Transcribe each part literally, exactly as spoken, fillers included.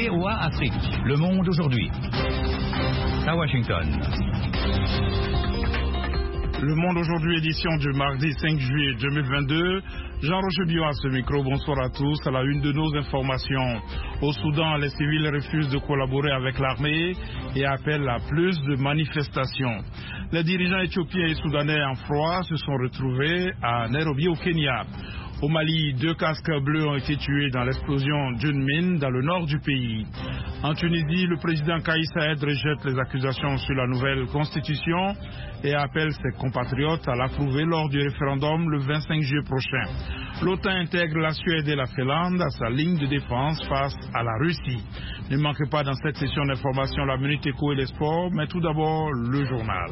V O A Afrique. Le monde aujourd'hui. À Washington. Le Monde aujourd'hui, édition du mardi cinq juillet deux mille vingt-deux. Jean-Roger Biot à ce micro, bonsoir à tous. À la une de nos informations. Au Soudan, les civils refusent de collaborer avec l'armée et appellent à plus de manifestations. Les dirigeants éthiopiens et soudanais en froid se sont retrouvés à Nairobi au Kenya. Au Mali, deux casques bleus ont été tués dans l'explosion d'une mine dans le nord du pays. En Tunisie, le président Kais Saied rejette les accusations sur la nouvelle constitution et appelle ses compatriotes à l'approuver lors du référendum le vingt-cinq juillet prochain. L'OTAN intègre la Suède et la Finlande à sa ligne de défense face à la Russie. Ne manquez pas dans cette session d'information la Minute Éco et les sports, mais tout d'abord le journal.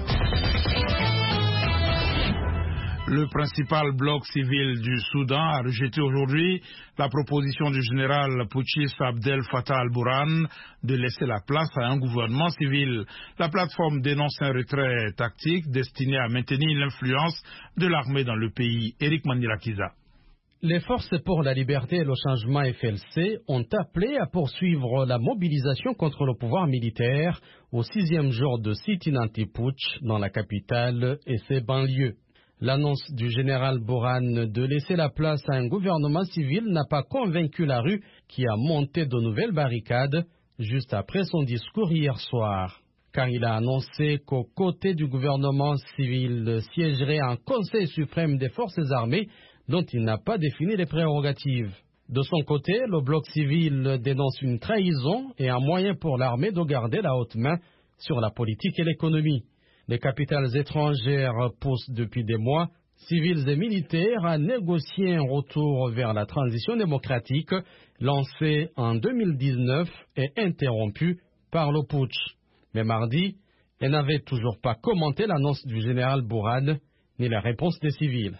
Le principal bloc civil du Soudan a rejeté aujourd'hui la proposition du général putschiste Abdel Fattah al-Burhan de laisser la place à un gouvernement civil. La plateforme dénonce un retrait tactique destiné à maintenir l'influence de l'armée dans le pays. Eric Mandirakiza. Les forces pour la liberté et le changement F L C ont appelé à poursuivre la mobilisation contre le pouvoir militaire au sixième jour de sit-in anti-putsch dans la capitale et ses banlieues. L'annonce du général Burhan de laisser la place à un gouvernement civil n'a pas convaincu la rue qui a monté de nouvelles barricades juste après son discours hier soir. Car il a annoncé qu'aux côtés du gouvernement civil siégerait un Conseil suprême des forces armées dont il n'a pas défini les prérogatives. De son côté, le bloc civil dénonce une trahison et un moyen pour l'armée de garder la haute main sur la politique et l'économie. Les capitales étrangères poussent depuis des mois, civils et militaires, à négocier un retour vers la transition démocratique lancée en deux mille dix-neuf et interrompue par le putsch. Mais mardi, elle n'avait toujours pas commenté l'annonce du général Burhan ni la réponse des civils.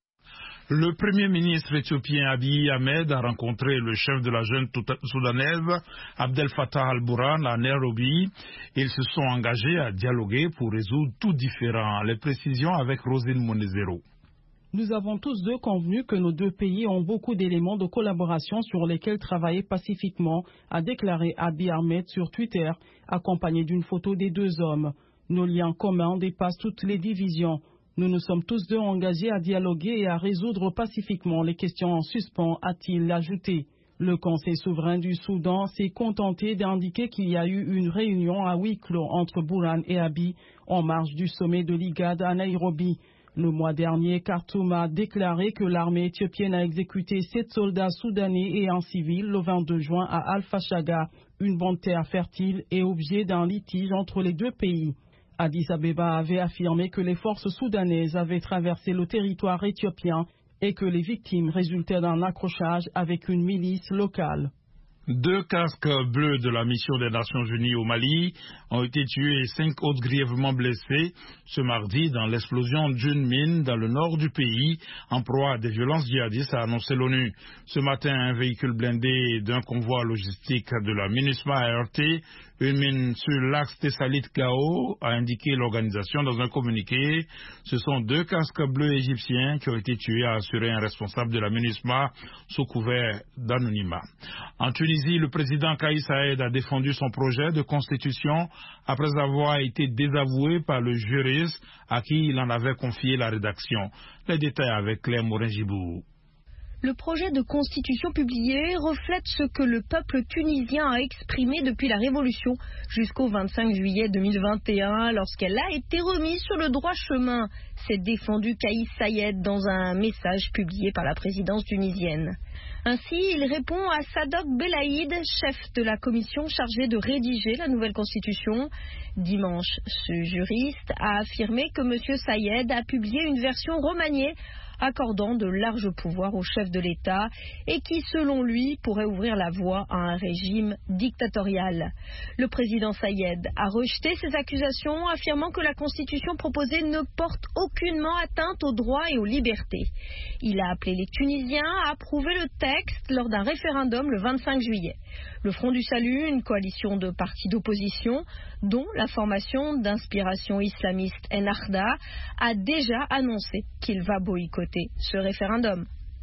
Le premier ministre éthiopien Abiy Ahmed a rencontré le chef de la jeune soudanaise Abdel Fattah al-Burhan à Nairobi. Ils se sont engagés à dialoguer pour résoudre tout différend. Les précisions avec Rosine Monezero. Nous avons tous deux convenu que nos deux pays ont beaucoup d'éléments de collaboration sur lesquels travailler pacifiquement, a déclaré Abiy Ahmed sur Twitter, accompagné d'une photo des deux hommes. Nos liens communs dépassent toutes les divisions. Nous nous sommes tous deux engagés à dialoguer et à résoudre pacifiquement les questions en suspens, a-t-il ajouté. Le Conseil souverain du Soudan s'est contenté d'indiquer qu'il y a eu une réunion à huis clos entre Burhan et Abiy en marge du sommet de l'I G A D à Nairobi. Le mois dernier, Khartoum a déclaré que l'armée éthiopienne a exécuté sept soldats soudanais et un civil le vingt-deux juin à Al-Fashaga, une bande terre fertile et objet d'un litige entre les deux pays. Addis Abeba avait affirmé que les forces soudanaises avaient traversé le territoire éthiopien et que les victimes résultaient d'un accrochage avec une milice locale. Deux casques bleus de la mission des Nations Unies au Mali ont été tués et cinq autres grièvement blessés ce mardi dans l'explosion d'une mine dans le nord du pays en proie à des violences djihadistes, a annoncé l'ONU. Ce matin, un véhicule blindé d'un convoi logistique de la MINUSMA a heurté une mine sur l'axe Tessalit-Gao, a indiqué l'organisation dans un communiqué. Ce sont deux casques bleus égyptiens qui ont été tués, a assuré un responsable de la MINUSMA sous couvert d'anonymat. En Tunisie, le président Kais Saied a défendu son projet de constitution après avoir été désavoué par le juriste à qui il en avait confié la rédaction. Les détails avec Claire Morin-Gibou. Le projet de constitution publié reflète ce que le peuple tunisien a exprimé depuis la Révolution jusqu'au vingt-cinq juillet deux mille vingt et un, lorsqu'elle a été remise sur le droit chemin, s'est défendu Kais Saied dans un message publié par la présidence tunisienne. Ainsi, il répond à Sadok Belaïd, chef de la commission chargée de rédiger la nouvelle constitution. Dimanche, ce juriste a affirmé que M. Saied a publié une version remaniée accordant de larges pouvoirs au chef de l'État et qui, selon lui, pourrait ouvrir la voie à un régime dictatorial. Le président Saied a rejeté ces accusations, affirmant que la constitution proposée ne porte aucunement atteinte aux droits et aux libertés. Il a appelé les Tunisiens à approuver le texte lors d'un référendum le vingt-cinq juillet. Le Front du Salut, une coalition de partis d'opposition, dont la formation d'inspiration islamiste Ennahda, a déjà annoncé qu'il va boycotter ce référendum.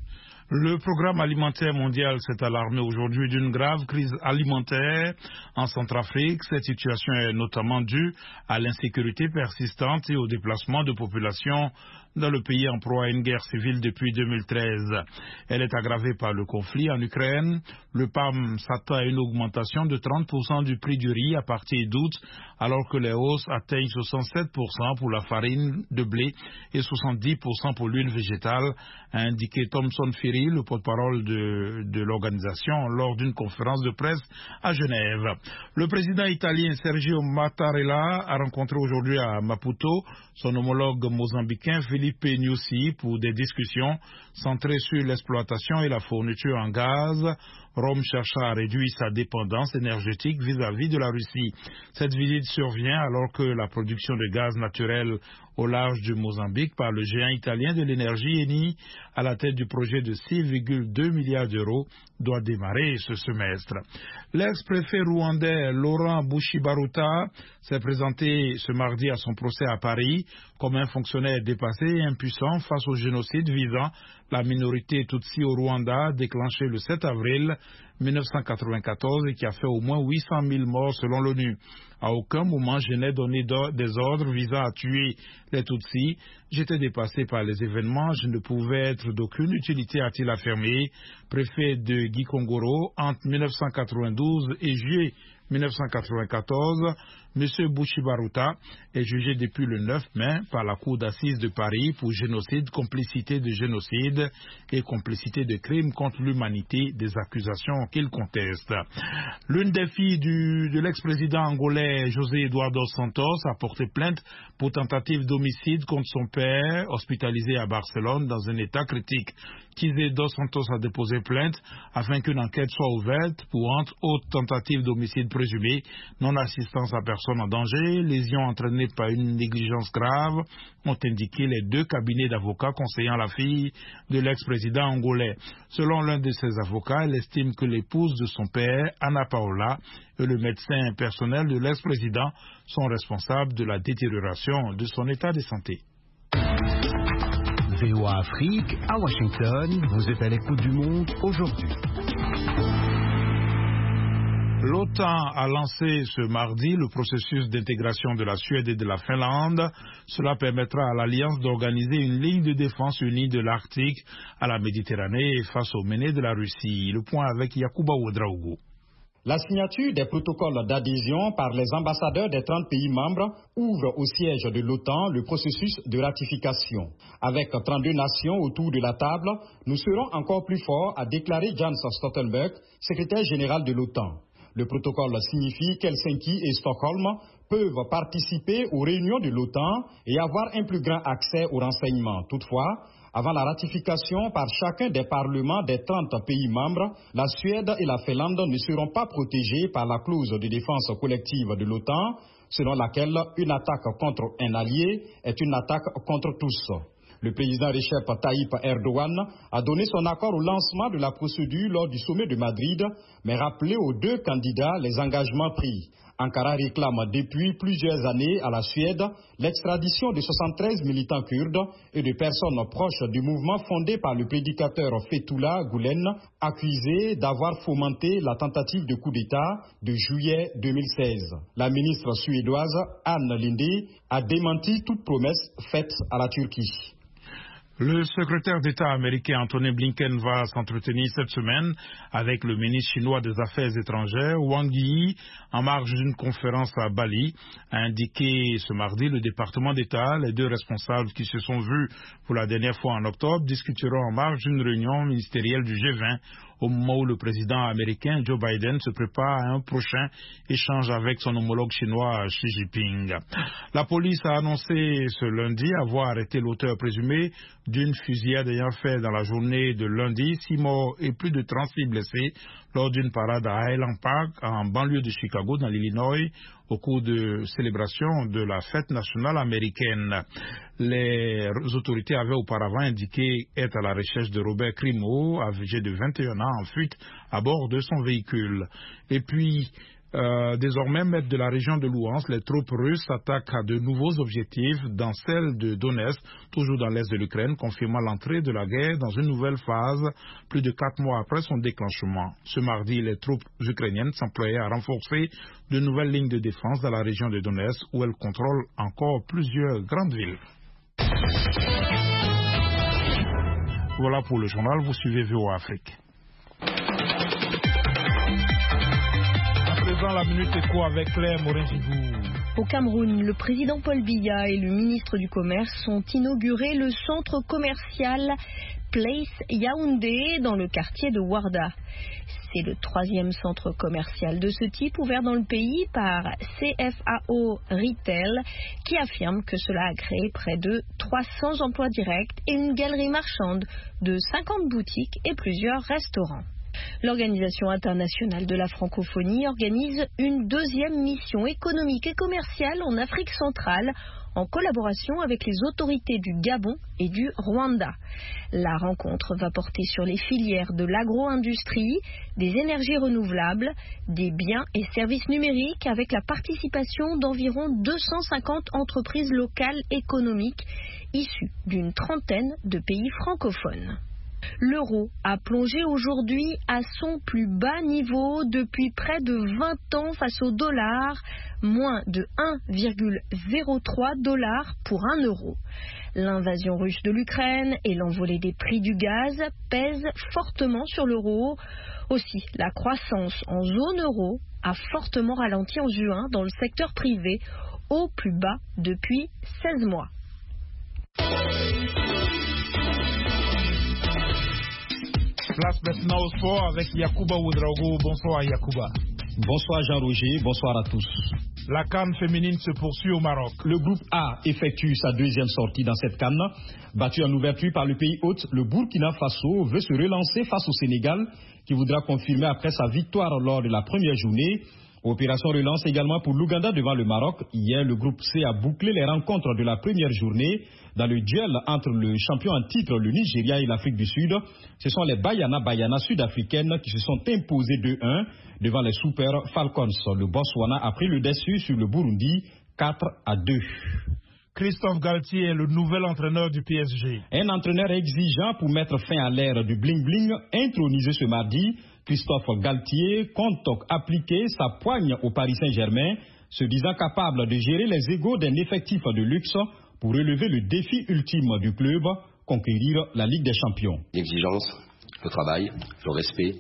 Le programme alimentaire mondial s'est alarmé aujourd'hui d'une grave crise alimentaire en Centrafrique. Cette situation est notamment due à l'insécurité persistante et au déplacement de populations dans le pays en proie à une guerre civile depuis deux mille treize. Elle est aggravée par le conflit en Ukraine. Le P A M s'attend à une augmentation de trente pour cent du prix du riz à partir d'août, alors que les hausses atteignent soixante-sept pour cent pour la farine de blé et soixante-dix pour cent pour l'huile végétale, a indiqué Thomson Phiri, le porte-parole de, de l'organisation, lors d'une conférence de presse à Genève. Le président italien Sergio Mattarella a rencontré aujourd'hui à Maputo son homologue mozambicain Filipe Nyusi pour des discussions centrées sur l'exploitation et la fourniture en gaz. Rome chercha à réduire sa dépendance énergétique vis-à-vis de la Russie. Cette visite survient alors que la production de gaz naturel au large du Mozambique par le géant italien de l'énergie Eni, à la tête du projet de six virgule deux milliards d'euros, doit démarrer ce semestre. L'ex-préfet rwandais Laurent Bushibaruta s'est présenté ce mardi à son procès à Paris comme un fonctionnaire dépassé et impuissant face au génocide visant la minorité Tutsi au Rwanda, déclenché le sept avril mille neuf cent quatre-vingt-quatorze et qui a fait au moins huit cent mille morts selon l'ONU. À aucun moment je n'ai donné des ordres visant à tuer les Tutsis. J'étais dépassé par les événements, je ne pouvais être d'aucune utilité, a-t-il affirmé. Préfet de Gikongoro entre mille neuf cent quatre-vingt-douze et juillet mille neuf cent quatre-vingt-quatorze, M. Bushibaruta est jugé depuis le neuf mai par la Cour d'assises de Paris pour génocide, complicité de génocide et complicité de crimes contre l'humanité, des accusations qu'il conteste. L'une des filles du, de l'ex-président angolais José Eduardo Santos a porté plainte pour tentative d'homicide contre son père, hospitalisé à Barcelone dans un état critique. Kizé dos Santos a déposé plainte afin qu'une enquête soit ouverte pour, entre autres, tentatives d'homicide présumé, non-assistance à personne en danger, lésions entraînées par une négligence grave, ont indiqué les deux cabinets d'avocats conseillant la fille de l'ex-président angolais. Selon l'un de ses avocats, elle estime que l'épouse de son père, Ana Paola, et le médecin personnel de l'ex-président sont responsables de la détérioration de son état de santé. V O A Afrique, à Washington, vous êtes à l'écoute du monde aujourd'hui. L'OTAN a lancé ce mardi le processus d'intégration de la Suède et de la Finlande. Cela permettra à l'Alliance d'organiser une ligne de défense unie de l'Arctique à la Méditerranée face aux menées de la Russie. Le point avec Yacouba Ouedraogo. La signature des protocoles d'adhésion par les ambassadeurs des trente pays membres ouvre au siège de l'OTAN le processus de ratification. Avec trente-deux nations autour de la table, nous serons encore plus forts, a déclaré Jens Stoltenberg, secrétaire général de l'OTAN. Le protocole signifie qu'Helsinki et Stockholm peuvent participer aux réunions de l'OTAN et avoir un plus grand accès aux renseignements. Toutefois, avant la ratification par chacun des parlements des trente pays membres, la Suède et la Finlande ne seront pas protégées par la clause de défense collective de l'OTAN, selon laquelle une attaque contre un allié est une attaque contre tous. Le président Recep Tayyip Erdogan a donné son accord au lancement de la procédure lors du sommet de Madrid, mais rappelé aux deux candidats les engagements pris. Ankara réclame depuis plusieurs années à la Suède l'extradition de soixante-treize militants kurdes et de personnes proches du mouvement fondé par le prédicateur Fethullah Gülen, accusés d'avoir fomenté la tentative de coup d'État de juillet deux mille seize. La ministre suédoise Ann Linde a démenti toute promesse faite à la Turquie. Le secrétaire d'État américain Anthony Blinken va s'entretenir cette semaine avec le ministre chinois des Affaires étrangères, Wang Yi, en marge d'une conférence à Bali, a indiqué ce mardi le département d'État. Les deux responsables qui se sont vus pour la dernière fois en octobre discuteront en marge d'une réunion ministérielle du G vingt au moment où le président américain Joe Biden se prépare à un prochain échange avec son homologue chinois Xi Jinping. La police a annoncé ce lundi avoir arrêté l'auteur présumé d'une fusillade ayant fait dans la journée de lundi six morts et plus de trente-six blessés lors d'une parade à Highland Park en banlieue de Chicago dans l'Illinois au cours de célébration de la fête nationale américaine. Les autorités avaient auparavant indiqué être à la recherche de Robert Crimo, âgé de vingt et un ans, en fuite à bord de son véhicule. Et puis, Euh, désormais, maître de la région de Louhansk, les troupes russes s'attaquent à de nouveaux objectifs dans celle de Donetsk, toujours dans l'est de l'Ukraine, confirmant l'entrée de la guerre dans une nouvelle phase, plus de quatre mois après son déclenchement. Ce mardi, les troupes ukrainiennes s'employaient à renforcer de nouvelles lignes de défense dans la région de Donetsk, où elles contrôlent encore plusieurs grandes villes. Voilà pour le journal, vous suivez V O A Afrique. La minute éco avec Claire Morin-Gigou. Au Cameroun, le président Paul Biya et le ministre du Commerce ont inauguré le centre commercial Place Yaoundé dans le quartier de Ouarda. C'est le troisième centre commercial de ce type ouvert dans le pays par C F A O Retail qui affirme que cela a créé près de trois cents emplois directs et une galerie marchande de cinquante boutiques et plusieurs restaurants. L'Organisation internationale de la francophonie organise une deuxième mission économique et commerciale en Afrique centrale en collaboration avec les autorités du Gabon et du Rwanda. La rencontre va porter sur les filières de l'agro-industrie, des énergies renouvelables, des biens et services numériques avec la participation d'environ deux cent cinquante entreprises locales économiques issues d'une trentaine de pays francophones. L'euro a plongé aujourd'hui à son plus bas niveau depuis près de vingt ans face au dollar, moins de un virgule zéro trois dollars pour un euro. L'invasion russe de l'Ukraine et l'envolée des prix du gaz pèsent fortement sur l'euro. Aussi, la croissance en zone euro a fortement ralenti en juin dans le secteur privé, au plus bas depuis seize mois. Place maintenant au sport avec Yacouba Ouedraogo. Bonsoir Yacouba. Bonsoir Jean-Roger, bonsoir à tous. La CAN féminine se poursuit au Maroc. Le groupe A effectue sa deuxième sortie dans cette CAN. Battu en ouverture par le pays hôte, le Burkina Faso veut se relancer face au Sénégal qui voudra confirmer après sa victoire lors de la première journée. Opération relance également pour l'Ouganda devant le Maroc. Hier, le groupe C a bouclé les rencontres de la première journée dans le duel entre le champion en titre, le Nigeria et l'Afrique du Sud. Ce sont les Bayana Bayana sud-africaines qui se sont imposées deux un devant les Super Falcons. Le Botswana a pris le dessus sur le Burundi quatre à deux. Christophe Galtier est le nouvel entraîneur du P S G. Un entraîneur exigeant pour mettre fin à l'ère du bling-bling, intronisé ce mardi. Christophe Galtier compte appliquer sa poigne au Paris Saint-Germain, se disant capable de gérer les égos d'un effectif de luxe pour relever le défi ultime du club, conquérir la Ligue des Champions. L'exigence, le travail, le respect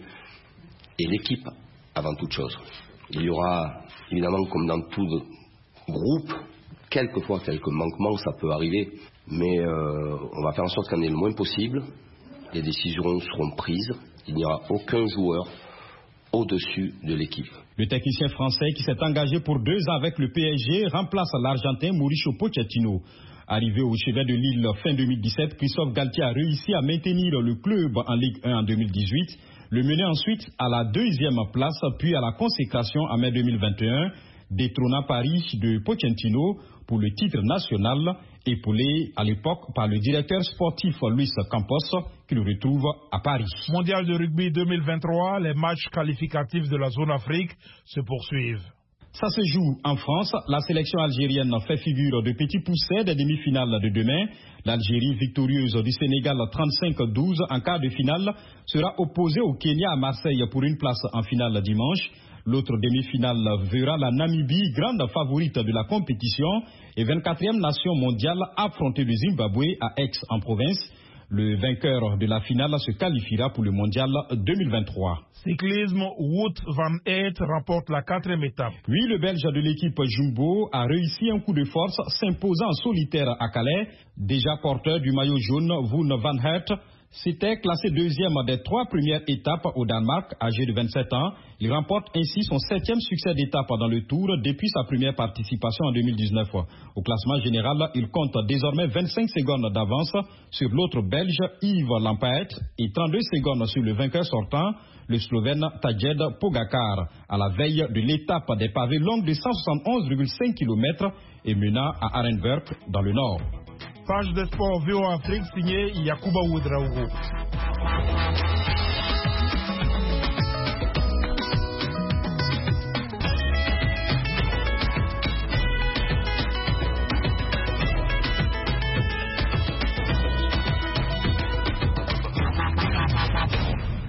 et l'équipe avant toute chose. Il y aura évidemment, comme dans tout groupe, quelquefois quelques manquements, ça peut arriver, mais euh, on va faire en sorte qu'il y en ait le moins possible. Les décisions seront prises. Il n'y aura aucun joueur au-dessus de l'équipe. Le technicien français qui s'est engagé pour deux ans avec le P S G remplace l'Argentin Mauricio Pochettino. Arrivé au chevet de Lille fin deux mille dix-sept, Christophe Galtier a réussi à maintenir le club en Ligue un en deux mille dix-huit, le mener ensuite à la deuxième place, puis à la consécration en mai deux mille vingt et un, détrônant Paris de Pochettino pour le titre national, épaulé à l'époque par le directeur sportif Luis Campos, qui le retrouve à Paris. Mondial de rugby deux mille vingt-trois, les matchs qualificatifs de la zone Afrique se poursuivent. Ça se joue en France. La sélection algérienne fait figure de petits poussets des demi-finales de demain. L'Algérie, victorieuse du Sénégal trente-cinq à douze en quart de finale, sera opposée au Kenya à Marseille pour une place en finale dimanche. L'autre demi-finale verra la Namibie, grande favorite de la compétition et vingt-quatrième nation mondiale, affronter le Zimbabwe à Aix en province. Le vainqueur de la finale se qualifiera pour le mondial deux mille vingt-trois. Cyclisme, Wout van Aert remporte la quatrième étape. Oui, le Belge de l'équipe Jumbo a réussi un coup de force, s'imposant en solitaire à Calais. Déjà porteur du maillot jaune, Wout van Aert s'était classé deuxième des trois premières étapes au Danemark, âgé de vingt-sept ans. Il remporte ainsi son septième succès d'étape dans le Tour depuis sa première participation en deux mille dix-neuf. Au classement général, il compte désormais vingt-cinq secondes d'avance sur l'autre Belge Yves Lampaert et trente-deux secondes sur le vainqueur sortant, le Slovène Tadej Pogacar, à la veille de l'étape des pavés longue de cent soixante-onze virgule cinq kilomètres et menant à Arenberg dans le nord. Page de sport V O A Afrique signée Yacouba Ouedraogo.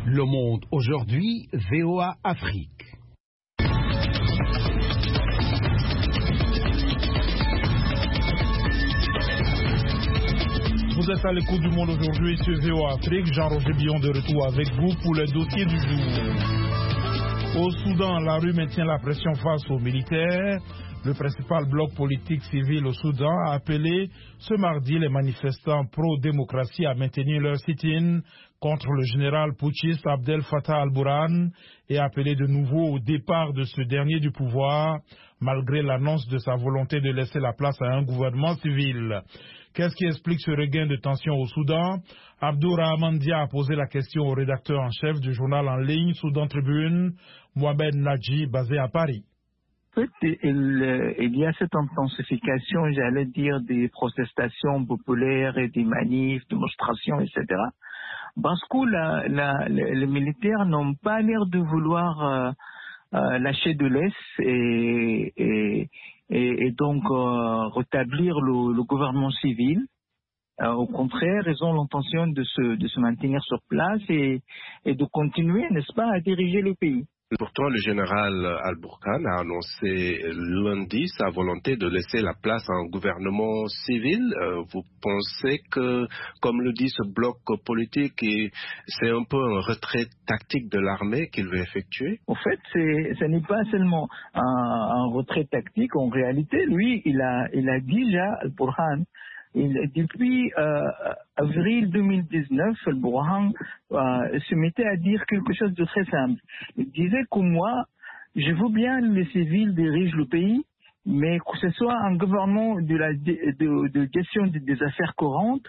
Le Monde aujourd'hui, V O A Afrique. Vous êtes à l'écoute du Monde aujourd'hui sur V O A Afrique. Jean-Roger Billon de retour avec vous pour le dossier du jour. Au Soudan, la rue maintient la pression face aux militaires. Le principal bloc politique civil au Soudan a appelé ce mardi les manifestants pro-démocratie à maintenir leur sit-in contre le général putschiste Abdel Fattah al-Burhan et a appelé de nouveau au départ de ce dernier du pouvoir, malgré l'annonce de sa volonté de laisser la place à un gouvernement civil. Qu'est-ce qui explique ce regain de tension au Soudan? Abdourahman Dia a posé la question au rédacteur en chef du journal en ligne Soudan Tribune, Mohamed Nadji, basé à Paris. En fait, il, il y a cette intensification, j'allais dire, des protestations populaires et des manifs, démonstrations, et cetera. Parce que la, la, les militaires n'ont pas l'air de vouloir euh, euh, lâcher de l'Est et, et, et, et donc euh, rétablir le, le gouvernement civil. Euh, au contraire, ils ont l'intention de se, de se maintenir sur place et, et de continuer, n'est-ce pas, à diriger le pays. Pourtant, le général al-Burhan a annoncé lundi sa volonté de laisser la place à un gouvernement civil. Euh, vous pensez que, comme le dit ce bloc politique, c'est un peu un retrait tactique de l'armée qu'il veut effectuer? En fait, c'est, ce n'est pas seulement un, un retrait tactique. En réalité, lui, il a, il a déjà, al-Burhan, Il, depuis euh, avril deux mille dix-neuf, al-Burhan euh, se mettait à dire quelque chose de très simple. Il disait que moi, je veux bien que les civils dirigent le pays, mais que ce soit un gouvernement de la de, de, de gestion des affaires courantes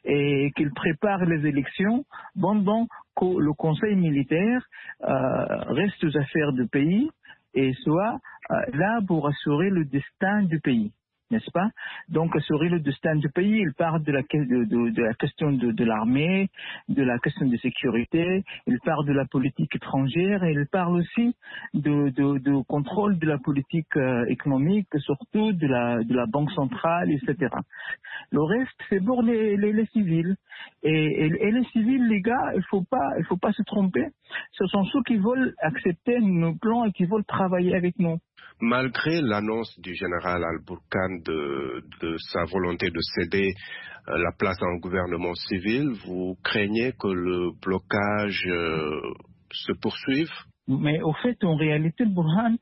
et qu'il prépare les élections pendant que le conseil militaire euh, reste aux affaires du pays et soit euh, là pour assurer le destin du pays. N'est-ce pas? Donc, assurer le destin du pays, il parle de la, de, de, de la question de, de l'armée, de la question de sécurité, il parle de la politique étrangère et il parle aussi de, de, de contrôle de la politique euh, économique, surtout de la, de la banque centrale, et cetera. Le reste, c'est pour les, les, les civils. Et, et, et les civils, les gars, il faut pas, il faut pas se tromper. Ce sont ceux qui veulent accepter nos plans et qui veulent travailler avec nous. Malgré l'annonce du général al-Burhan de, de sa volonté de céder euh, la place à un gouvernement civil, vous craignez que le blocage euh, se poursuive? Mais au fait, en réalité, le Burhan,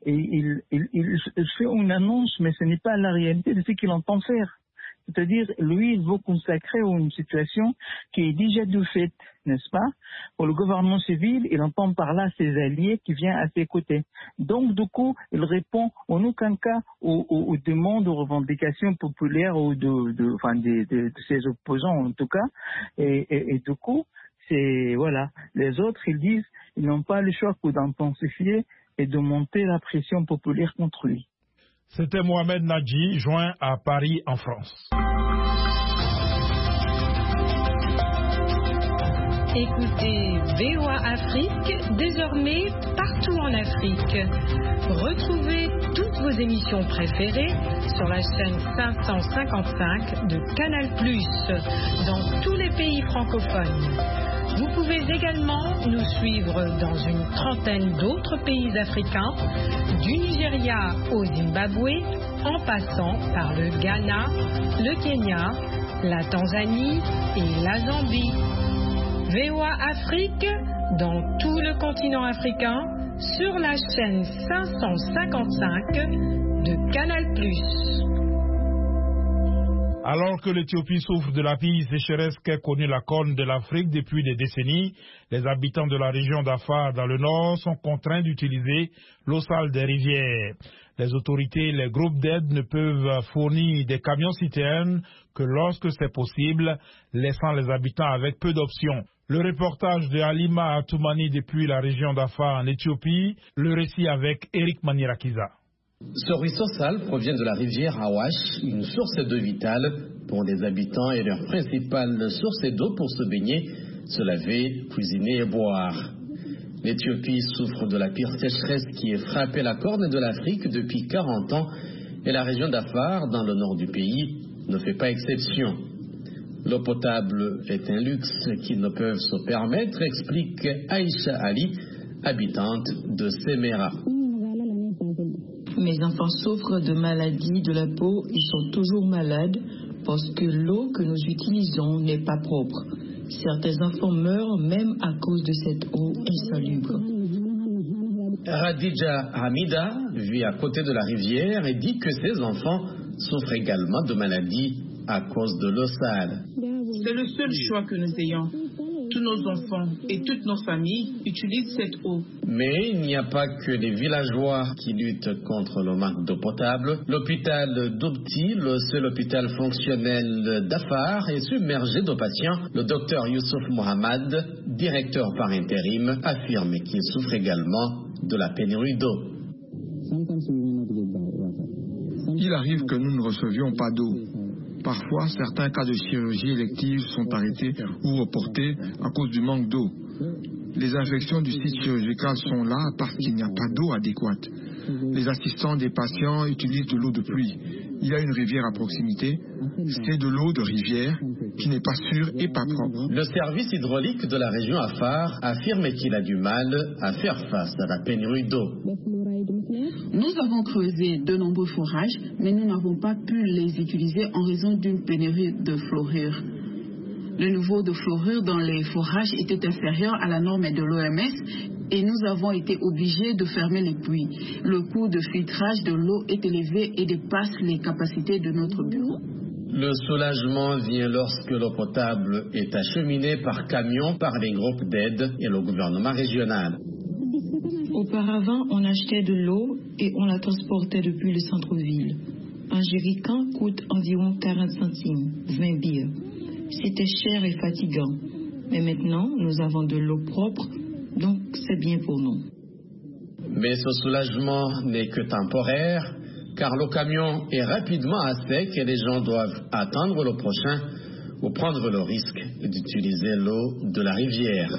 il, il, il, il fait une annonce, mais ce n'est pas la réalité de ce qu'il entend faire. C'est-à-dire, lui, il veut consacrer une situation qui est déjà de fait, n'est-ce pas? Pour le gouvernement civil, il entend par là ses alliés qui viennent à ses côtés. Donc, du coup, il répond en aucun cas aux, aux, aux demandes, aux revendications populaires ou de, de, enfin, de, de, de ses opposants, en tout cas. Et, et, et du coup, c'est, voilà. Les autres, ils disent, ils n'ont pas le choix que d'intensifier et de monter la pression populaire contre lui. C'était Mohamed Nadji, joint à Paris, en France. Écoutez V O A Afrique, désormais partout en Afrique. Retrouvez toutes vos émissions préférées sur la chaîne cinq cent cinquante-cinq de Canal plus, dans tous les pays francophones. Vous pouvez également nous suivre dans une trentaine d'autres pays africains, du Nigeria au Zimbabwe, en passant par le Ghana, le Kenya, la Tanzanie et la Zambie. V O A Afrique, dans tout le continent africain, sur la chaîne cinq cent cinquante-cinq de Canal plus. Alors que l'Éthiopie souffre de la pire sécheresse qu'a connue la Corne de l'Afrique depuis des décennies, les habitants de la région d'Afar dans le nord sont contraints d'utiliser l'eau sale des rivières. Les autorités et les groupes d'aide ne peuvent fournir des camions-citernes que lorsque c'est possible, laissant les habitants avec peu d'options. Le reportage de Halima Atoumani depuis la région d'Afar en Éthiopie, le récit avec Eric Manirakiza. Ce ruisseau sale provient de la rivière Awash, une source d'eau vitale pour les habitants et leur principale source d'eau pour se baigner, se laver, cuisiner et boire. L'Éthiopie souffre de la pire sécheresse qui a frappé la Corne de l'Afrique depuis quarante ans et la région d'Afar, dans le nord du pays, ne fait pas exception. L'eau potable est un luxe qu'ils ne peuvent se permettre, explique Aïcha Ali, habitante de Semera. Mes enfants souffrent de maladies de la peau, ils sont toujours malades parce que l'eau que nous utilisons n'est pas propre. Certains enfants meurent même à cause de cette eau insalubre. Radija Hamida vit à côté de la rivière et dit que ses enfants souffrent également de maladies à cause de l'eau sale. C'est le seul choix que nous ayons. Tous nos enfants et toutes nos familles utilisent cette eau. Mais il n'y a pas que les villageois qui luttent contre le manque d'eau potable. L'hôpital d'Obti, le seul hôpital fonctionnel d'Afar, est submergé de patients. Le docteur Youssouf Mohamed, directeur par intérim, affirme qu'il souffre également de la pénurie d'eau. Il arrive que nous ne recevions pas d'eau. Parfois, certains cas de chirurgie élective sont arrêtés ou reportés à cause du manque d'eau. Les infections du site chirurgical sont là parce qu'il n'y a pas d'eau adéquate. Les assistants des patients utilisent de l'eau de pluie. Il y a une rivière à proximité. C'est de l'eau de rivière qui n'est pas sûre et pas propre. Le service hydraulique de la région Afar affirme qu'il a du mal à faire face à la pénurie d'eau. Nous avons creusé de nombreux forages, mais nous n'avons pas pu les utiliser en raison d'une pénurie de fluorure. Le niveau de fluorure dans les forages était inférieur à la norme de l'O M S et nous avons été obligés de fermer les puits. Le coût de filtrage de l'eau est élevé et dépasse les capacités de notre bureau. Le soulagement vient lorsque l'eau potable est acheminée par camion par les groupes d'aide et le gouvernement régional. Auparavant, on achetait de l'eau et on la transportait depuis le centre-ville. Un jerrycan coûte environ quarante centimes, vingt billets. C'était cher et fatigant. Mais maintenant, nous avons de l'eau propre, donc c'est bien pour nous. Mais ce soulagement n'est que temporaire, car le camion est rapidement à sec et les gens doivent attendre le prochain ou prendre le risque d'utiliser l'eau de la rivière.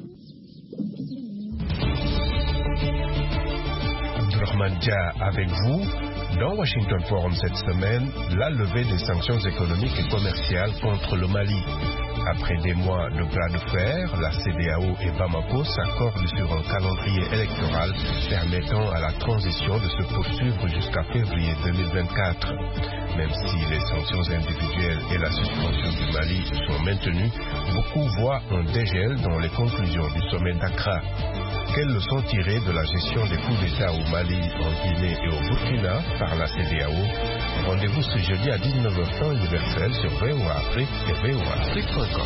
Abdurrahman Dia avec vous. Dans Washington Forum cette semaine, la levée des sanctions économiques et commerciales contre le Mali. Après des mois de bras de fer, la C D A O et Bamako s'accordent sur un calendrier électoral permettant à la transition de se poursuivre jusqu'à février deux mille vingt-quatre. Même si les sanctions individuelles et la suspension du Mali sont maintenues, beaucoup voient un dégel dans les conclusions du sommet d'Accra. Quelles leçons tirées de la gestion des coups d'État au Mali, en Guinée et au Burkina par la C D A O? Rendez-vous ce jeudi à dix-neuf heures temps universel sur V O A Afrique et V O A Afrique point com.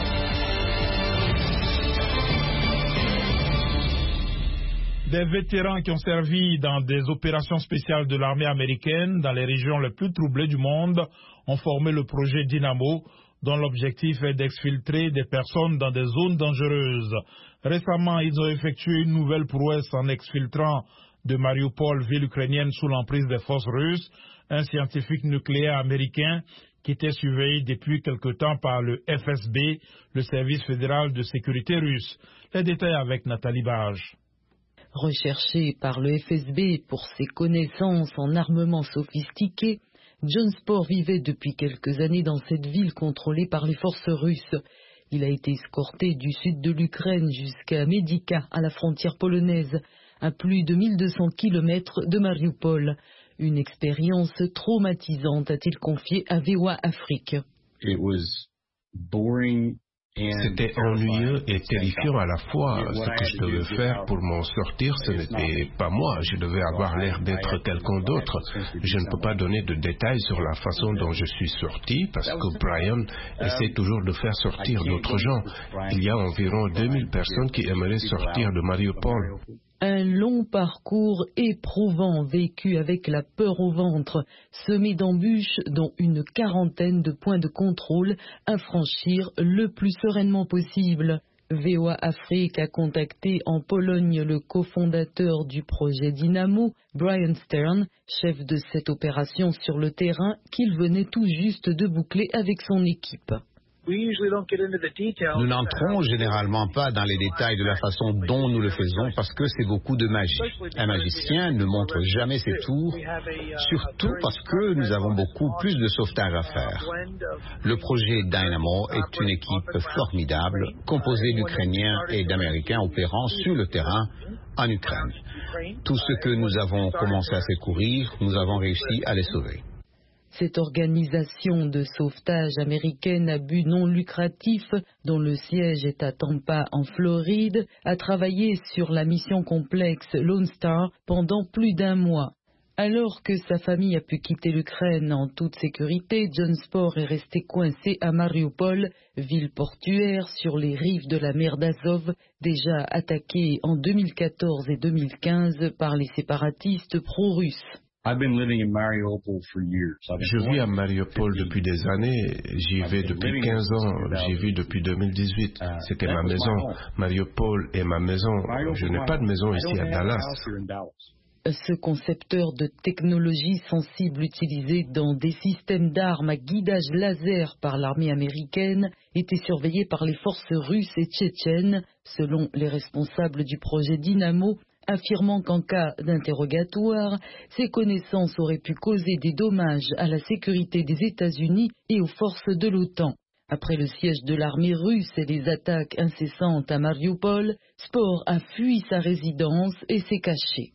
Des vétérans qui ont servi dans des opérations spéciales de l'armée américaine dans les régions les plus troublées du monde ont formé le projet Dynamo, dont l'objectif est d'exfiltrer des personnes dans des zones dangereuses. Récemment, ils ont effectué une nouvelle prouesse en exfiltrant de Mariupol, ville ukrainienne sous l'emprise des forces russes, un scientifique nucléaire américain qui était surveillé depuis quelque temps par le F S B, le service fédéral de sécurité russe. Les détails avec Nathalie Bage. Recherché par le F S B pour ses connaissances en armement sophistiqué, John Spore vivait depuis quelques années dans cette ville contrôlée par les forces russes. Il a été escorté du sud de l'Ukraine jusqu'à Medica, à la frontière polonaise, à plus de mille deux cents kilomètres de Mariupol. Une expérience traumatisante, a-t-il confié à V O A Afrique. It was boring. C'était ennuyeux et terrifiant à la fois. Ce que je devais faire pour m'en sortir, ce n'était pas moi. Je devais avoir l'air d'être quelqu'un d'autre. Je ne peux pas donner de détails sur la façon dont je suis sorti, parce que Brian essaie toujours de faire sortir d'autres gens. Il y a environ deux mille personnes qui aimeraient sortir de Mariupol. Un long parcours éprouvant vécu avec la peur au ventre, semé d'embûches dont une quarantaine de points de contrôle à franchir le plus sereinement possible. V O A Afrique a contacté en Pologne le cofondateur du projet Dynamo, Brian Stern, chef de cette opération sur le terrain qu'il venait tout juste de boucler avec son équipe. Nous n'entrons généralement pas dans les détails de la façon dont nous le faisons parce que c'est beaucoup de magie. Un magicien ne montre jamais ses tours, surtout parce que nous avons beaucoup plus de sauvetage à faire. Le projet Dynamo est une équipe formidable, composée d'Ukrainiens et d'Américains opérant sur le terrain en Ukraine. Tout ce que nous avons commencé à secourir, nous avons réussi à les sauver. Cette organisation de sauvetage américaine à but non lucratif, dont le siège est à Tampa en Floride, a travaillé sur la mission complexe Lone Star pendant plus d'un mois. Alors que sa famille a pu quitter l'Ukraine en toute sécurité, John Spore est resté coincé à Mariupol, ville portuaire sur les rives de la mer d'Azov, déjà attaquée en deux mille quatorze et deux mille quinze par les séparatistes pro-russes. Je vis à Mariupol depuis des années, j'y vais depuis quinze ans, j'y vis depuis deux mille dix-huit. C'était ma maison. Mariupol est ma maison. Je n'ai pas de maison ici à Dallas. Ce concepteur de technologie sensible utilisé dans des systèmes d'armes à guidage laser par l'armée américaine était surveillé par les forces russes et tchétchènes, selon les responsables du projet Dynamo, affirmant qu'en cas d'interrogatoire, ces connaissances auraient pu causer des dommages à la sécurité des États-Unis et aux forces de l'OTAN. Après le siège de l'armée russe et les attaques incessantes à Mariupol, Spore a fui sa résidence et s'est caché.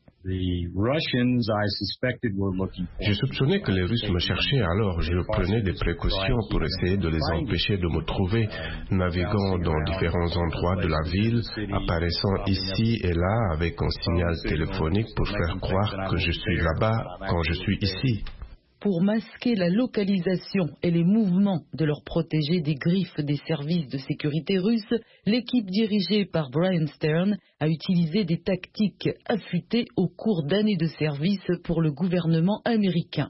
Je soupçonnais que les Russes me cherchaient, alors je prenais des précautions pour essayer de les empêcher de me trouver, naviguant dans différents endroits de la ville, apparaissant ici et là avec un signal téléphonique pour faire croire que je suis là-bas quand je suis ici. Pour masquer la localisation et les mouvements de leurs protégés des griffes des services de sécurité russes, l'équipe dirigée par Brian Stern a utilisé des tactiques affûtées au cours d'années de service pour le gouvernement américain.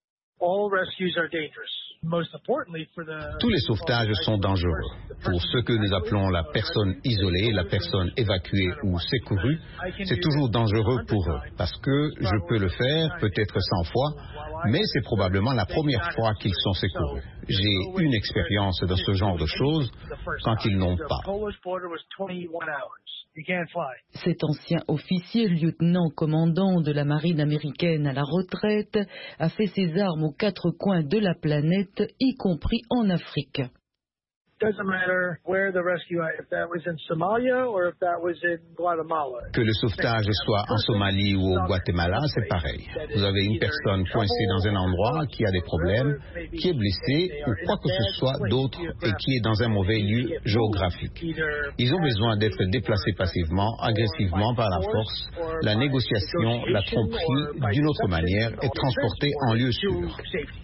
Tous les sauvetages sont dangereux. Pour ceux que nous appelons la personne isolée, la personne évacuée ou secourue, c'est toujours dangereux pour eux, parce que je peux le faire peut-être cent fois, mais c'est probablement la première fois qu'ils sont secourus. J'ai une expérience dans ce genre de choses quand ils n'ont pas. Cet ancien officier lieutenant-commandant de la marine américaine à la retraite a fait ses armes aux quatre coins de la planète, y compris en Afrique. Que le sauvetage soit en Somalie ou au Guatemala, c'est pareil. Vous avez une personne coincée dans un endroit qui a des problèmes, qui est blessée ou quoi que ce soit d'autre et qui est dans un mauvais lieu géographique. Ils ont besoin d'être déplacés passivement, agressivement par la force, la négociation, la tromperie, d'une autre manière, et transportés en lieu sûr.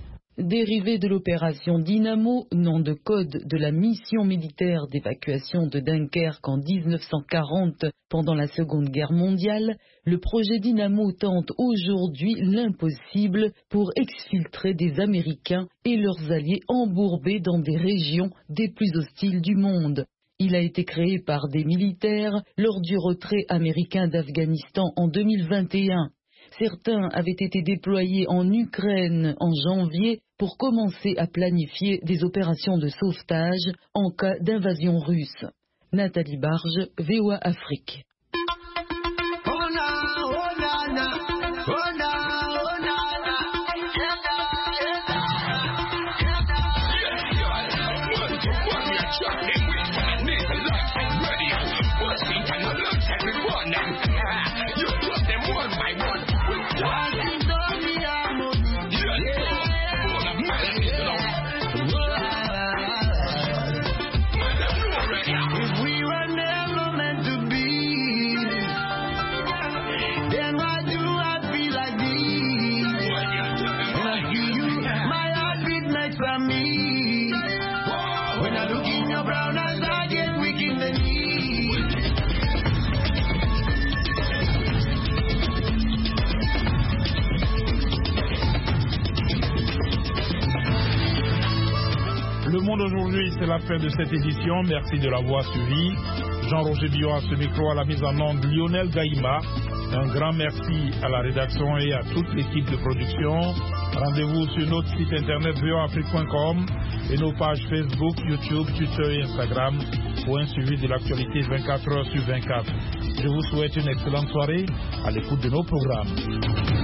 Dérivé de l'opération Dynamo, nom de code de la mission militaire d'évacuation de Dunkerque en mille neuf cent quarante pendant la Seconde Guerre mondiale, le projet Dynamo tente aujourd'hui l'impossible pour exfiltrer des Américains et leurs alliés embourbés dans des régions des plus hostiles du monde. Il a été créé par des militaires lors du retrait américain d'Afghanistan en deux mille vingt et un. Certains avaient été déployés en Ukraine en janvier pour commencer à planifier des opérations de sauvetage en cas d'invasion russe. Nathalie Barge, V O A Afrique. Le Monde aujourd'hui, c'est la fin de cette édition. Merci de l'avoir suivi. Jean-Roger Billon à ce micro, à la mise en onde Lionel Gaïma. Un grand merci à la rédaction et à toute l'équipe de production. Rendez-vous sur notre site internet v o afrique point com et nos pages Facebook, YouTube, Twitter et Instagram pour un suivi de l'actualité vingt-quatre heures sur vingt-quatre. Je vous souhaite une excellente soirée à l'écoute de nos programmes.